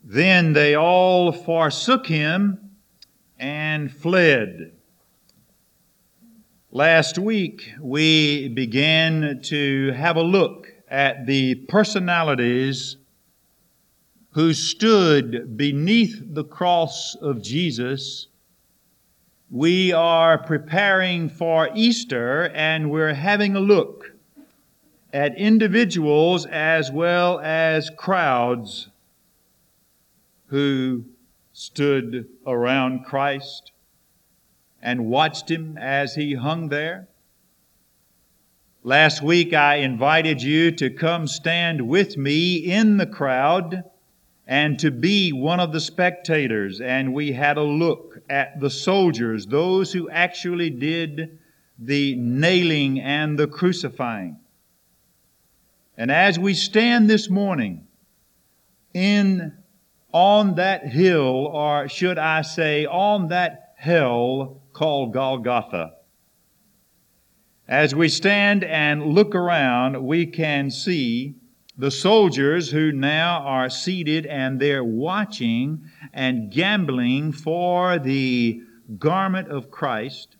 Then they all forsook him and fled. Last week, we began to have a look at the personalities who stood beneath the cross of Jesus. We are preparing for Easter, and we're having a look at individuals as well as crowds who stood around Christ and watched him as he hung there. Last week I invited you to come stand with me in the crowd and to be one of the spectators, and we had a look at the soldiers, those who actually did the nailing and the crucifying. And as we stand this morning on that hill, or should I say on that hell called Golgotha, as we stand and look around, we can see the soldiers who now are seated and they're watching and gambling for the garment of Christ.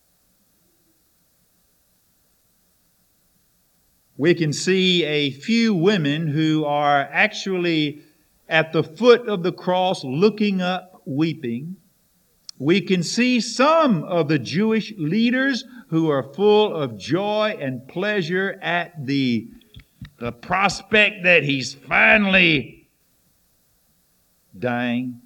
We can see a few women who are actually at the foot of the cross looking up, weeping. We can see some of the Jewish leaders who are full of joy and pleasure at the prospect that he's finally dying.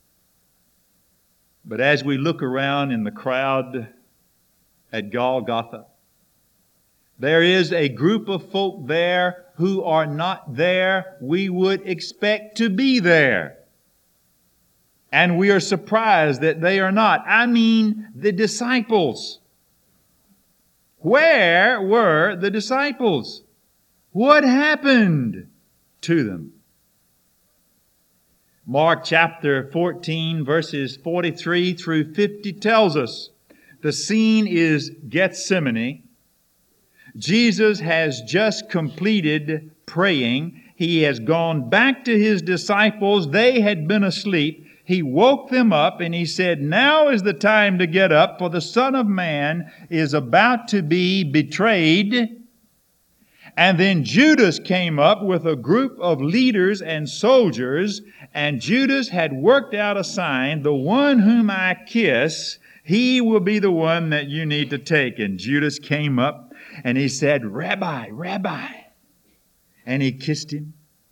But as we look around in the crowd at Golgotha, there is a group of folk there who are not there we would expect to be there. And we are surprised that they are not. I mean, the disciples. Where were the disciples? What happened to them? Mark chapter 14, verses 43 through 50 tells us the scene is Gethsemane. Jesus has just completed praying. He has gone back to his disciples. They had been asleep. He woke them up and he said, "Now is the time to get up, for the Son of Man is about to be betrayed." And then Judas came up with a group of leaders and soldiers, and Judas had worked out a sign: "The one whom I kiss, he will be the one that you need to take." And Judas came up and he said, "Rabbi, Rabbi." And he kissed him.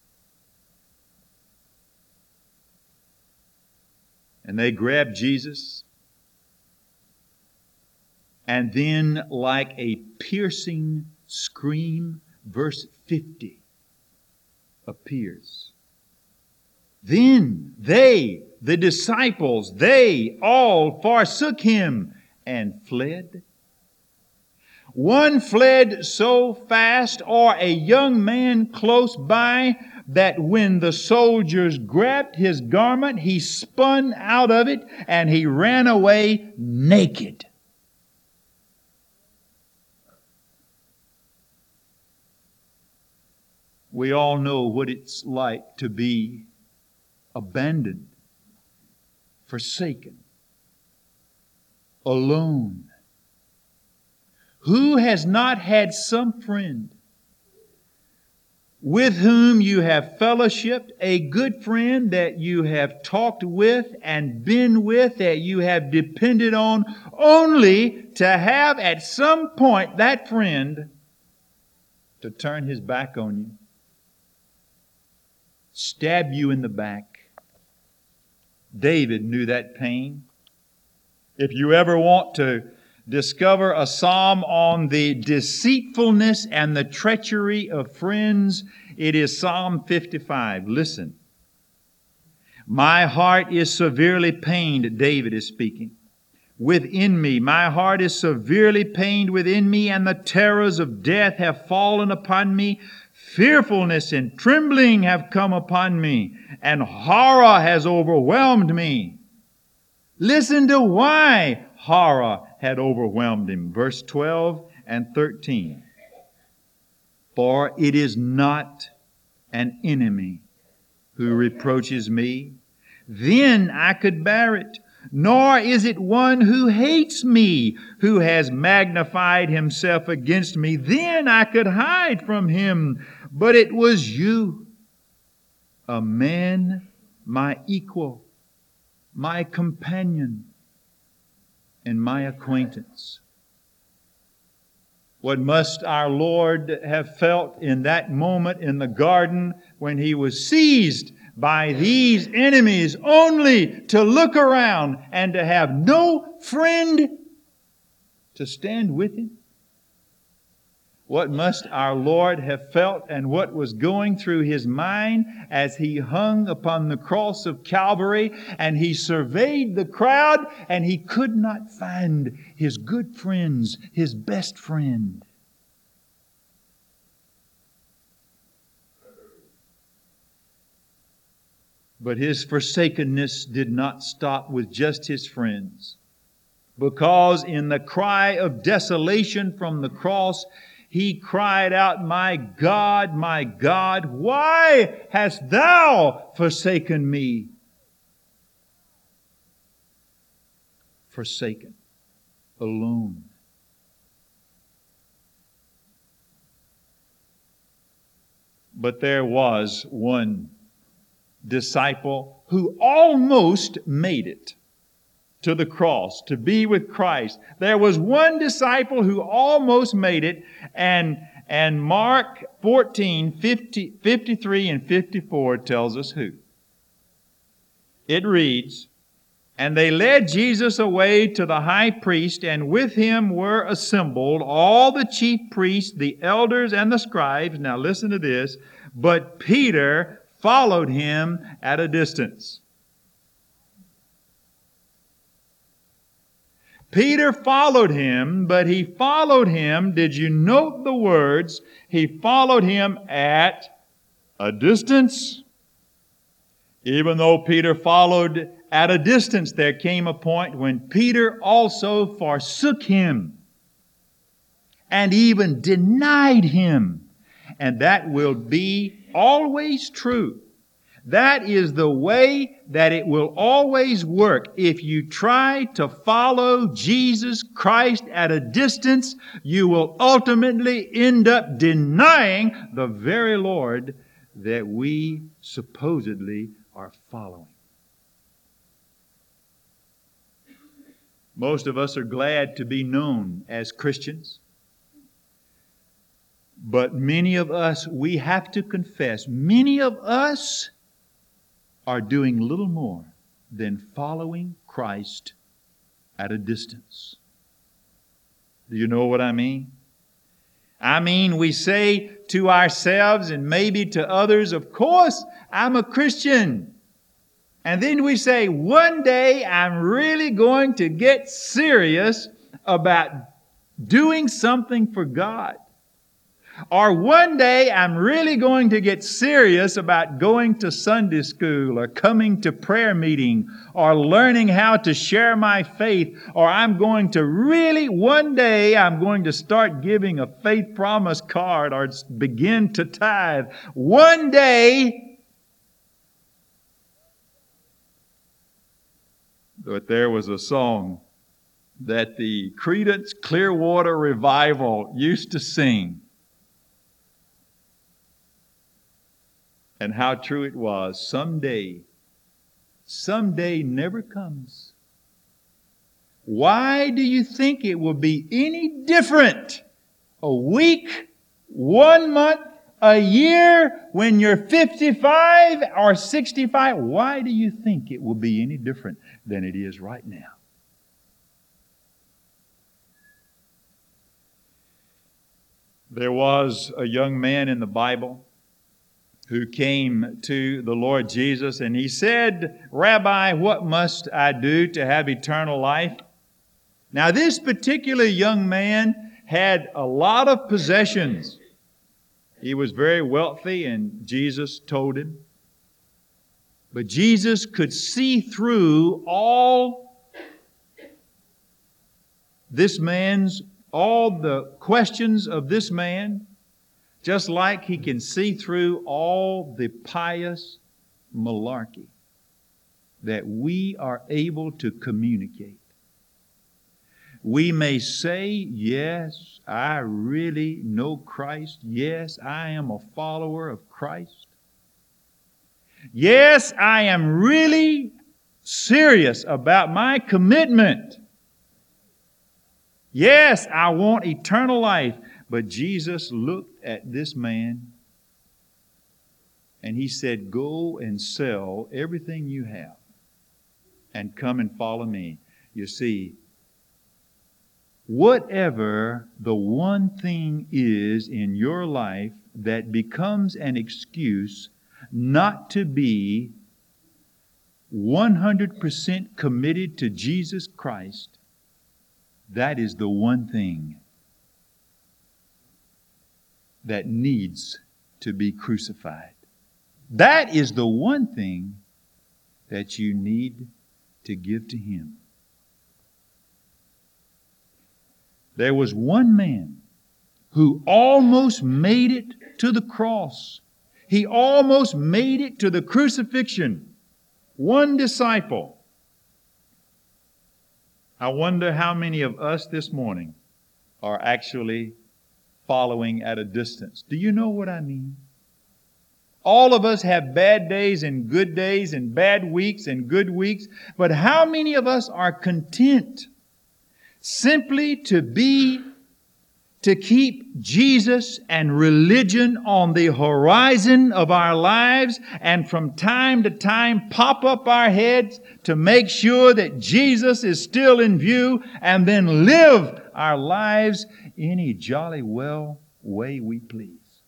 And they grabbed Jesus. And then, like a piercing scream, verse 50 appears. Then they, the disciples, they all forsook him and fled. One fled so fast, or a young man close by, that when the soldiers grabbed his garment, he spun out of it and he ran away naked. We all know what it's like to be abandoned, forsaken, alone. Who has not had some friend with whom you have fellowshiped, a good friend that you have talked with and been with, that you have depended on, only to have at some point that friend to turn his back on you, stab you in the back? David knew that pain. If you ever want to discover a psalm on the deceitfulness and the treachery of friends, it is Psalm 55. Listen. "My heart is severely pained," David is speaking, "within me. My heart is severely pained within me, and the terrors of death have fallen upon me. Fearfulness and trembling have come upon me, and horror has overwhelmed me." Listen to why horror had overwhelmed him. Verse 12 and 13. "For it is not an enemy who reproaches me. Then I could bear it. Nor is it one who hates me, who has magnified himself against me. Then I could hide from him. But it was you, a man, my equal, my companion, and my acquaintance. What must our Lord have felt in that moment in the garden when he was seized by these enemies, only to look around and to have no friend to stand with him? What must our Lord have felt and what was going through his mind as he hung upon the cross of Calvary and he surveyed the crowd and he could not find his good friends, his best friend? But his forsakenness did not stop with just his friends, because in the cry of desolation from the cross, he cried out, my God, why hast thou forsaken me?" Forsaken, alone. But there was one disciple who almost made it to the cross to be with Christ. There was one disciple who almost made it, and Mark 14:53 and 54 tells us who. It reads, "And they led Jesus away to the high priest, and with him were assembled all the chief priests, the elders, and the scribes." Now listen to this. "But Peter followed him at a distance." Peter followed him, but he followed him, did you note the words? He followed him at a distance. Even though Peter followed at a distance, there came a point when Peter also forsook him and even denied him. And that will be always true. That is the way that it will always work. If you try to follow Jesus Christ at a distance, you will ultimately end up denying the very Lord that we supposedly are following. Most of us are glad to be known as Christians. But many of us, we have to confess, many of us are doing little more than following Christ at a distance. Do you know what I mean? I mean, we say to ourselves and maybe to others, of course, I'm a Christian. And then we say, one day I'm really going to get serious about doing something for God. Or one day I'm really going to get serious about going to Sunday school or coming to prayer meeting or learning how to share my faith. Or I'm going to really, one day I'm going to start giving a faith promise card or begin to tithe. One day. But there was a song that the Creedence Clearwater Revival used to sing. And how true it was. Someday never comes. Why do you think it will be any different a week, 1 month, a year, when you're 55 or 65? Why do you think it will be any different than it is right now? There was a young man in the Bible who came to the Lord Jesus, and he said, "Rabbi, what must I do to have eternal life?" Now, this particular young man had a lot of possessions. He was very wealthy, and Jesus told him. But Jesus could see through all the questions of this man, just like He can see through all the pious, malarkey that we are able to communicate. We may say, yes, I really know Christ. Yes, I am a follower of Christ. Yes, I am really serious about my commitment. Yes, I want eternal life. But Jesus looked at this man and He said, go and sell everything you have and come and follow me. You see, whatever the one thing is in your life that becomes an excuse not to be 100% committed to Jesus Christ, that is the one thing that needs to be crucified. That is the one thing that you need to give to Him. There was one man who almost made it to the cross. He almost made it to the crucifixion. One disciple. I wonder how many of us this morning are actually following at a distance. Do you know what I mean? All of us have bad days and bad weeks and good weeks. But how many of us are content simply to keep Jesus and religion on the horizon of our lives, and from time to time pop up our heads to make sure that Jesus is still in view, and then live our lives any jolly well way we please?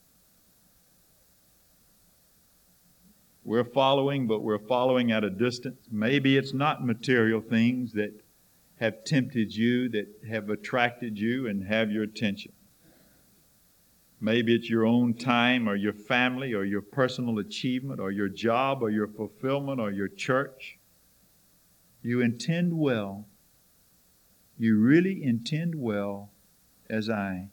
We're following, but we're following at a distance. Maybe it's not material things that have tempted you, that have attracted you and have your attention. Maybe it's your own time or your family or your personal achievement or your job or your fulfillment or your church. You intend well. You really intend well, as I.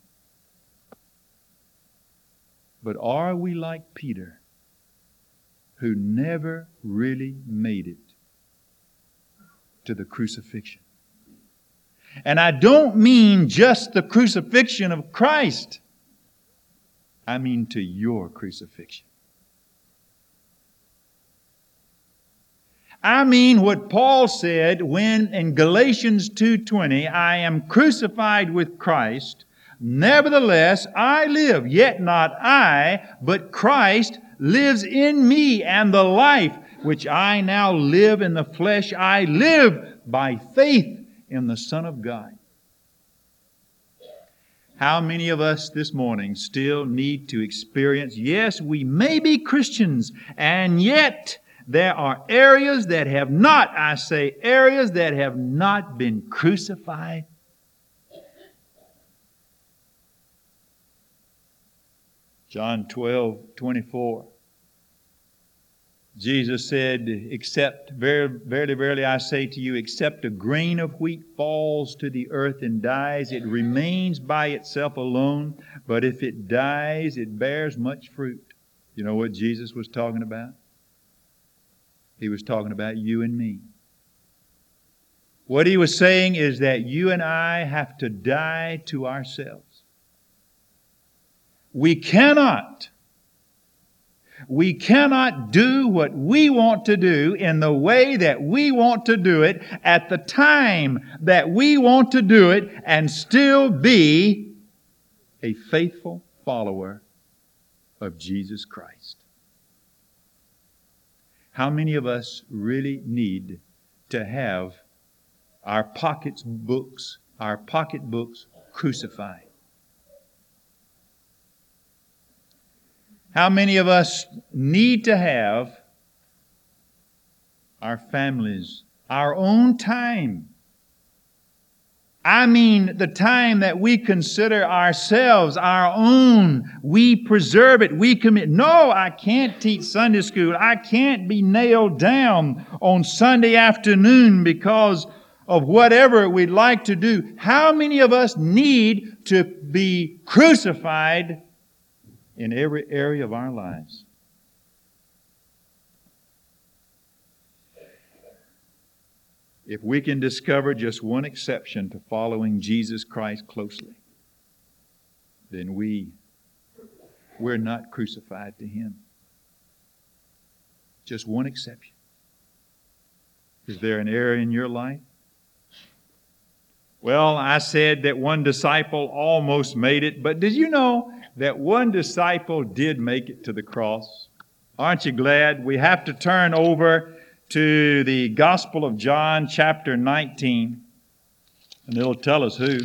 But are we like Peter, who never really made it to the crucifixion? And I don't mean just the crucifixion of Christ. I mean to your crucifixion. I mean what Paul said when in Galatians 2:20, I am crucified with Christ. Nevertheless, I live, yet not I, but Christ lives in me, and the life which I now live in the flesh, I live by faith in the Son of God. How many of us this morning still need to experience, yes, we may be Christians, and yet there are areas that have not, areas that have not been crucified? John 12:24. Jesus said, except, verily, verily, I say to you, except a grain of wheat falls to the earth and dies, it remains by itself alone. But if it dies, it bears much fruit. You know what Jesus was talking about? He was talking about you and me. What He was saying is that you and I have to die to ourselves. We cannot do what we want to do in the way that we want to do it at the time that we want to do it and still be a faithful follower of Jesus Christ. How many of us really need to have our pocketbooks crucified? How many of us need to have our families, our own time? I mean the time that we consider ourselves our own. We preserve it. We commit. No, I can't teach Sunday school. I can't be nailed down on Sunday afternoon because of whatever we'd like to do. How many of us need to be crucified in every area of our lives? If we can discover just one exception to following Jesus Christ closely, then we're not crucified to Him. Just one exception. Is there an error in your life? Well, I said that one disciple almost made it, but did you know that one disciple did make it to the cross? Aren't you glad? We have to turn over to the Gospel of John, chapter 19, and it'll tell us who.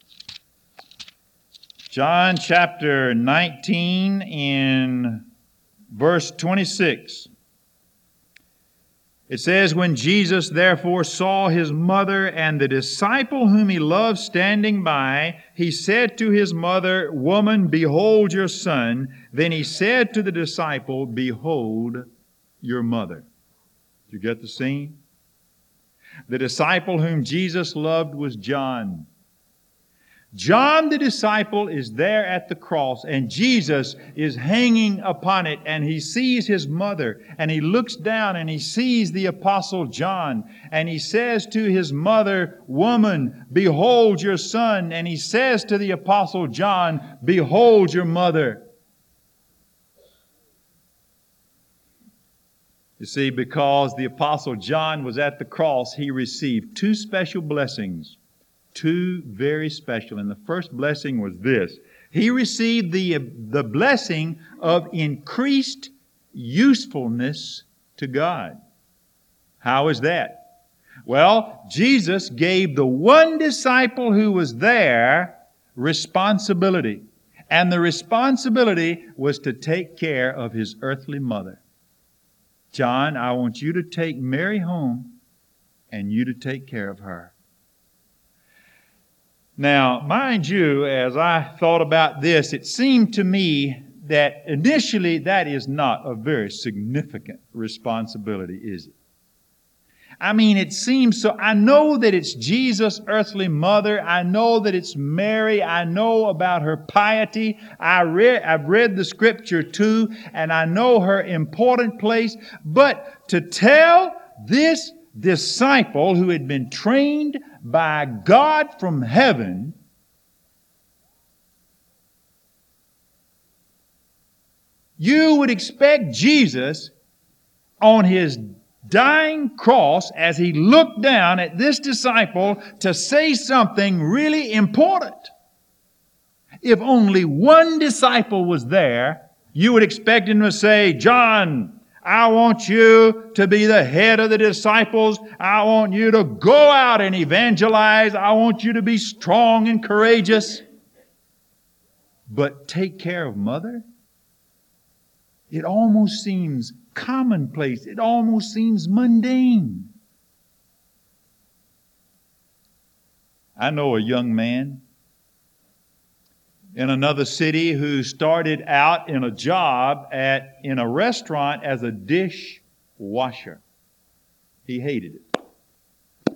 John chapter 19 in verse 26. It says, "When Jesus therefore saw his mother and the disciple whom he loved standing by, he said to his mother, 'Woman, behold your son.' Then he said to the disciple, 'Behold your mother.'" Did you get the scene? The disciple whom Jesus loved was John. John the disciple is there at the cross, and Jesus is hanging upon it, and he sees his mother, and he looks down and he sees the apostle John, and he says to his mother, "Woman, behold your son," and he says to the apostle John, "Behold your mother." You see, because the apostle John was at the cross, he received two special blessings. Two very special. And the first blessing was this. He received the blessing of increased usefulness to God. How is that? Well, Jesus gave the one disciple who was there responsibility. And the responsibility was to take care of his earthly mother. "John, I want you to take Mary home and you to take care of her." Now, mind you, as I thought about this, it seemed to me that initially that is not a very significant responsibility, is it? I mean, it seems so. I know that it's Jesus' earthly mother. I know that it's Mary. I know about her piety. I've read the scripture too, and I know her important place. But to tell this disciple who had been trained by God from heaven, you would expect Jesus on his dying cross, as he looked down at this disciple, to say something really important. If only one disciple was there, you would expect him to say, "John, I want you to be the head of the disciples. I want you to go out and evangelize. I want you to be strong and courageous." But take care of mother? It almost seems commonplace. It almost seems mundane. I know a young man in another city who started out in a job in a restaurant as a dishwasher. He hated it.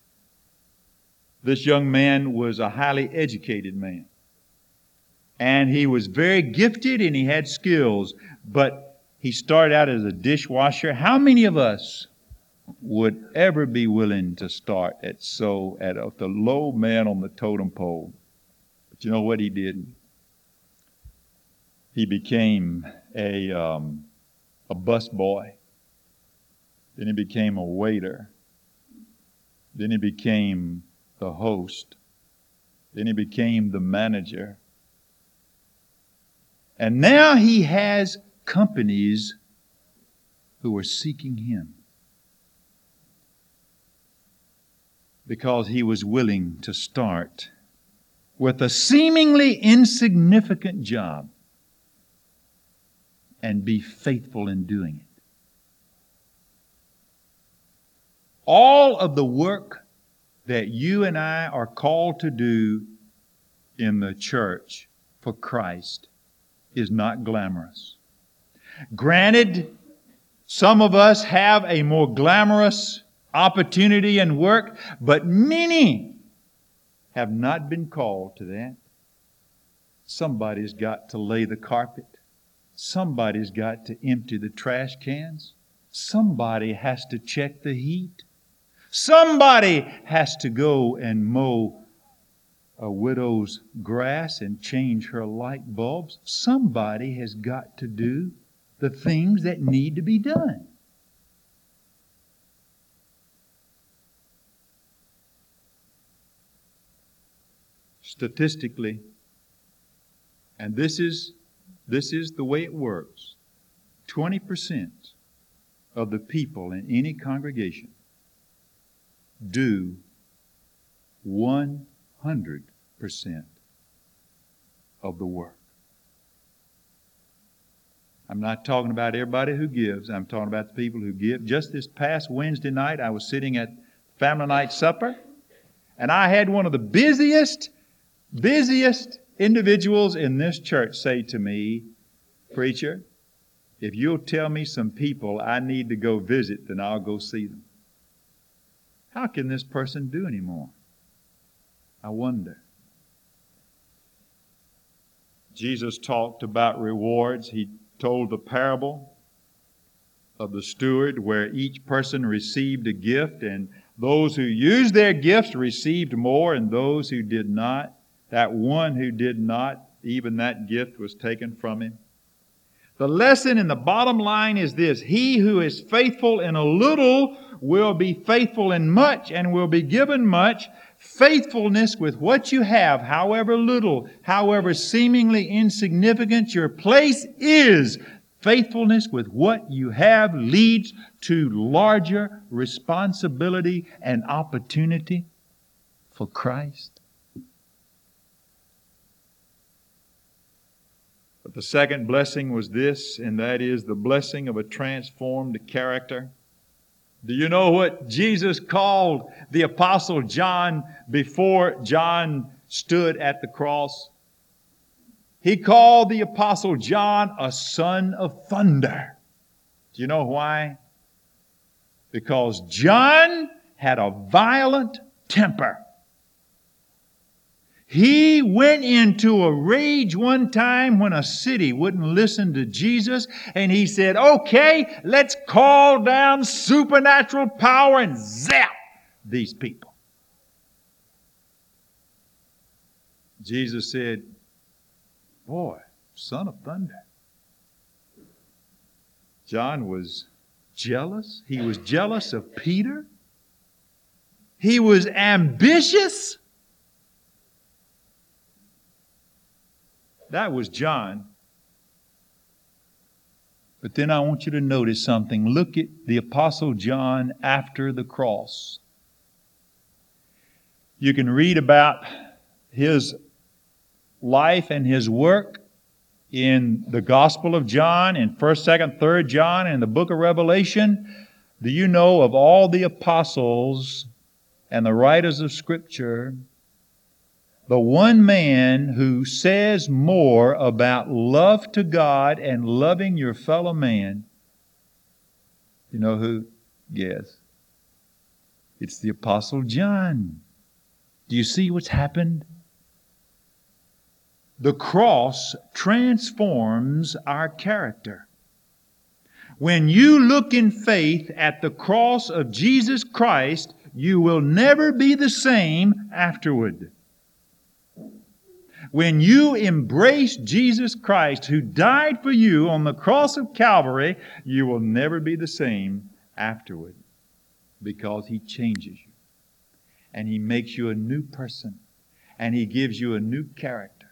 This young man was a highly educated man. And he was very gifted and he had skills. But he started out as a dishwasher. How many of us would ever be willing to start at the low man on the totem pole? But you know what he did? He became a bus boy. Then he became a waiter. Then he became the host. Then he became the manager. And now he has companies who are seeking him because he was willing to start with a seemingly insignificant job and be faithful in doing it. All of the work that you and I are called to do in the church for Christ is not glamorous. Granted, some of us have a more glamorous opportunity and work, but many have not been called to that. Somebody's got to lay the carpet. Somebody's got to empty the trash cans. Somebody has to check the heat. Somebody has to go and mow a widow's grass and change her light bulbs. Somebody has got to do the things that need to be done. Statistically, and this is the way it works, 20% of the people in any congregation do 100% of the work. I'm not talking about everybody who gives. I'm talking about the people who give. Just this past Wednesday night, I was sitting at family night supper, and I had one of the busiest individuals in this church say to me, "Preacher, if you'll tell me some people I need to go visit, then I'll go see them." How can this person do any more? I wonder. Jesus talked about rewards. He told the parable of the steward where each person received a gift, and those who used their gifts received more, and those who did not, that one who did not, even that gift was taken from him. The lesson in the bottom line is this: he who is faithful in a little will be faithful in much and will be given much. Faithfulness with what you have, however little, however seemingly insignificant your place is, faithfulness with what you have leads to larger responsibility and opportunity for Christ. But the second blessing was this, and that is the blessing of a transformed character. Do you know what Jesus called the Apostle John before John stood at the cross? He called the Apostle John a son of thunder. Do you know why? Because John had a violent temper. He went into a rage one time when a city wouldn't listen to Jesus, and he said, "Okay, let's call down supernatural power and zap these people." Jesus said, "Boy, son of thunder." John was jealous. He was jealous of Peter. He was ambitious. That was John. But then I want you to notice something. Look at the Apostle John after the cross. You can read about his life and his work in the Gospel of John, in 1st, 2nd, 3rd John, and the book of Revelation. Do you know of all the apostles and the writers of Scripture, the one man who says more about love to God and loving your fellow man, you know who? Yes. It's the Apostle John. Do you see what's happened? The cross transforms our character. When you look in faith at the cross of Jesus Christ, you will never be the same afterward. When you embrace Jesus Christ, who died for you on the cross of Calvary, you will never be the same afterward, because He changes you and He makes you a new person and He gives you a new character.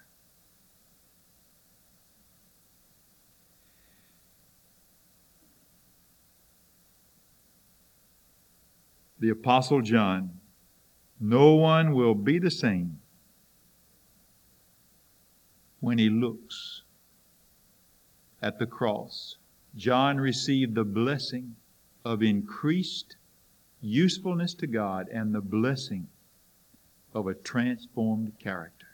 The Apostle John, no one will be the same when he looks at the cross. John received the blessing of increased usefulness to God and the blessing of a transformed character.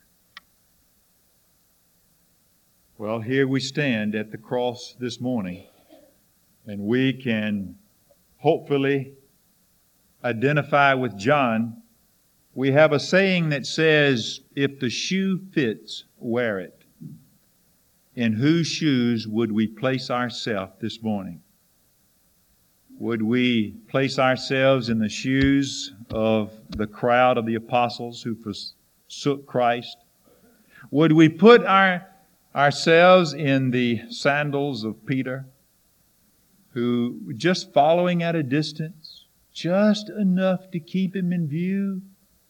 Well, here we stand at the cross this morning, and we can hopefully identify with John. We have a saying that says, "If the shoe fits, wear it." In whose shoes would we place ourselves this morning? Would we place ourselves in the shoes of the crowd of the apostles who forsook Christ? Would we put ourselves in the sandals of Peter, who, just following at a distance, just enough to keep him in view?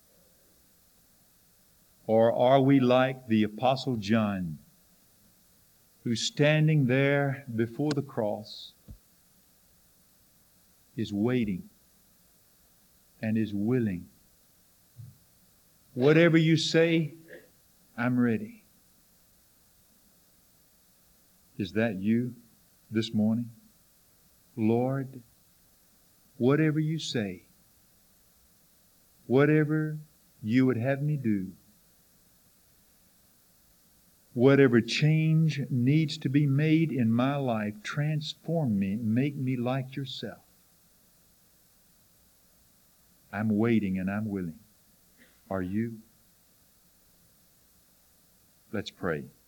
Or are we like the Apostle John, who's standing there before the cross, is waiting and is willing? Whatever you say, I'm ready. Is that you this morning? Lord, whatever you say, whatever you would have me do, whatever change needs to be made in my life, transform me, make me like yourself. I'm waiting and I'm willing. Are you? Let's pray.